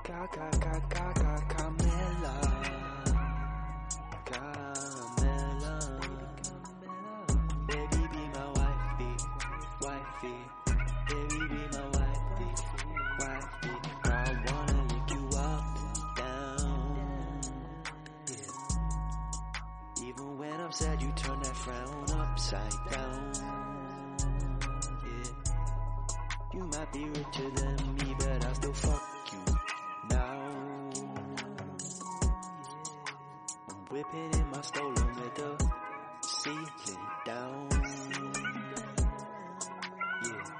Camilla, Camilla, baby be my wifey, baby be my wifey. I wanna lick you up and down, yeah. Even when I'm sad, you turn that frown upside down, yeah. You might be richer than me, but I'll still fuck you now. I'm whipping in my stolen with the ceiling down.